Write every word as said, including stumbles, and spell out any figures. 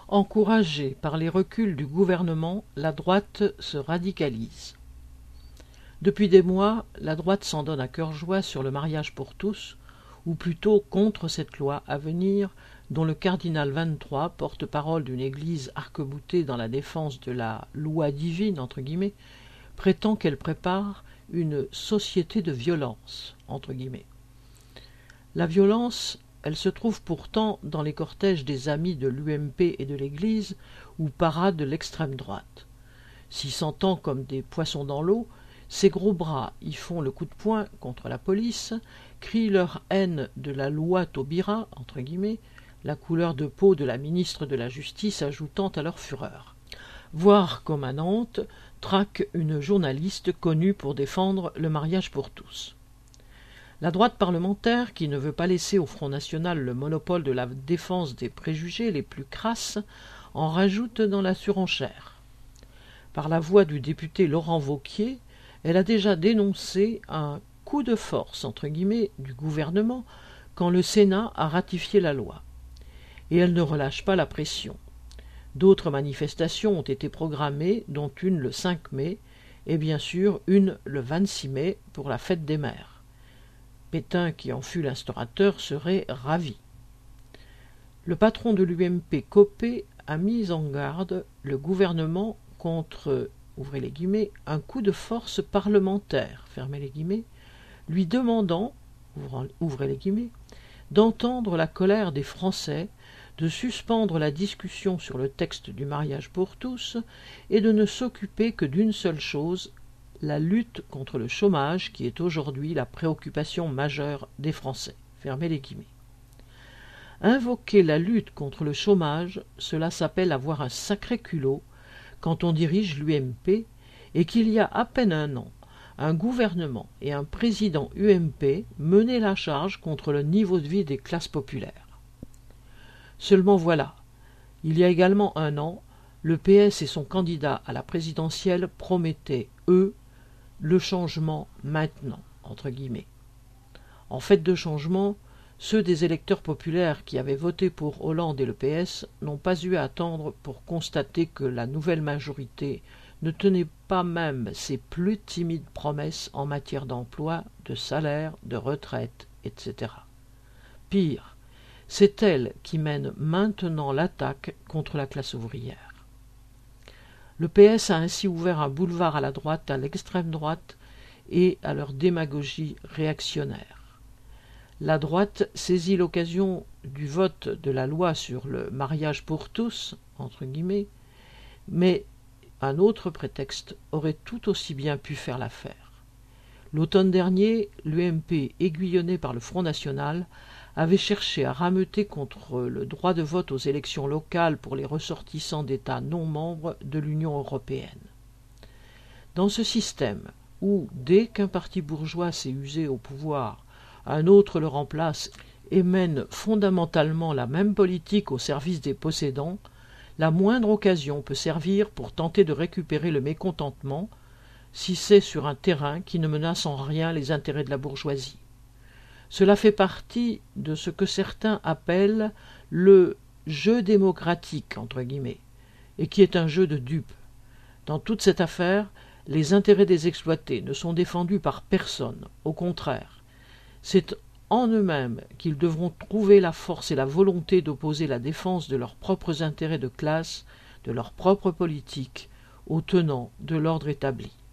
Encouragée par les reculs du gouvernement, la droite se radicalise. Depuis des mois, la droite s'en donne à cœur joie sur le mariage pour tous, ou plutôt contre cette loi à venir dont le cardinal vingt-trois, porte-parole d'une église arc-boutée dans la défense de la « loi divine » entre guillemets, prétend qu'elle prépare une « société de violence » entre guillemets. La violence, elle se trouve pourtant dans les cortèges des amis de l'U M P et de l'Église où parade l'extrême droite. S'y sentant comme des poissons dans l'eau, ces gros bras y font le coup de poing contre la police, crient leur haine de la loi Taubira, entre guillemets, la couleur de peau de la ministre de la Justice ajoutant à leur fureur. Voire, comme à Nantes, traque une journaliste connue pour défendre le mariage pour tous. La droite parlementaire, qui ne veut pas laisser au Front national le monopole de la défense des préjugés les plus crasses, en rajoute dans la surenchère. Par la voix du député Laurent Wauquiez, elle a déjà dénoncé un « coup de force » entre guillemets du gouvernement quand le Sénat a ratifié la loi. Et elle ne relâche pas la pression. D'autres manifestations ont été programmées, dont une le cinq mai, et bien sûr une le vingt-six mai pour la fête des mères. Pétain, qui en fut l'instaurateur, serait ravi. Le patron de l'U M P, Copé, a mis en garde le gouvernement contre, ouvrez les guillemets, un coup de force parlementaire, fermez les guillemets, lui demandant, ouvrez les guillemets, d'entendre la colère des Français, de suspendre la discussion sur le texte du mariage pour tous et de ne s'occuper que d'une seule chose, la lutte contre le chômage qui est aujourd'hui la préoccupation majeure des Français. Fermez les guillemets. Invoquer la lutte contre le chômage, cela s'appelle avoir un sacré culot quand on dirige l'U M P et qu'il y a à peine un an, un gouvernement et un président U M P menaient la charge contre le niveau de vie des classes populaires. Seulement voilà, il y a également un an, le P S et son candidat à la présidentielle promettaient, eux, le changement maintenant, entre guillemets. En fait de changement, ceux des électeurs populaires qui avaient voté pour Hollande et le P S n'ont pas eu à attendre pour constater que la nouvelle majorité ne tenait pas même ses plus timides promesses en matière d'emploi, de salaire, de retraite, et cetera. Pire, c'est elle qui mène maintenant l'attaque contre la classe ouvrière. Le P S a ainsi ouvert un boulevard à la droite, à l'extrême droite et à leur démagogie réactionnaire. La droite saisit l'occasion du vote de la loi sur le mariage pour tous, entre guillemets, mais un autre prétexte aurait tout aussi bien pu faire l'affaire. L'automne dernier, l'U M P, aiguillonné par le Front national, avait cherché à rameuter contre le droit de vote aux élections locales pour les ressortissants d'États non membres de l'Union européenne. Dans ce système, où, dès qu'un parti bourgeois s'est usé au pouvoir, un autre le remplace et mène fondamentalement la même politique au service des possédants, la moindre occasion peut servir pour tenter de récupérer le mécontentement, si c'est sur un terrain qui ne menace en rien les intérêts de la bourgeoisie. Cela fait partie de ce que certains appellent le « jeu démocratique » entre guillemets, et qui est un jeu de dupes. Dans toute cette affaire, les intérêts des exploités ne sont défendus par personne, au contraire. C'est en eux-mêmes qu'ils devront trouver la force et la volonté d'opposer la défense de leurs propres intérêts de classe, de leur propre politique, aux tenants de l'ordre établi.